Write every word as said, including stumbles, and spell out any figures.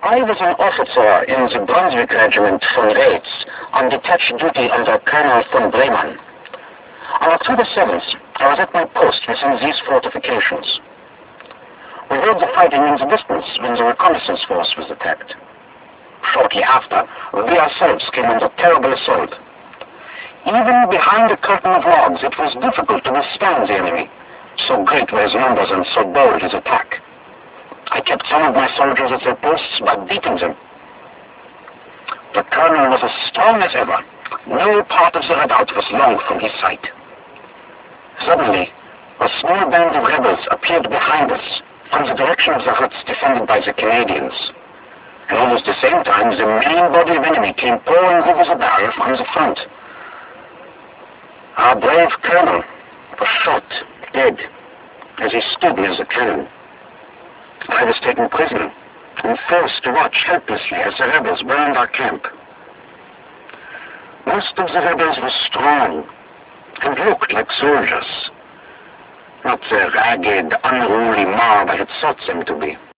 I was an officer in the Brunswick Regiment von Reitz on detached duty under Colonel von Bremen. On October seventh, I was at my post within these fortifications. We heard the fighting in the distance when the reconnaissance force was attacked. Shortly after, we ourselves came under terrible assault. Even behind a curtain of logs, it was difficult to withstand the enemy. So great were his numbers and so bold his attack. I kept some of my soldiers at their posts by beating them. The colonel was as strong as ever. No part of the redoubt was long from his sight. Suddenly, a small band of rebels appeared behind us, from the direction of the huts defended by the Canadians. And almost at the same time, the main body of enemy came pouring over the barrier from the front. Our brave colonel was shot, dead, as he stood near the cannon. I was taken prisoner and forced to watch helplessly as the rebels burned our camp. Most of the rebels were strong and looked like soldiers, not the ragged, unruly mob I had thought them to be.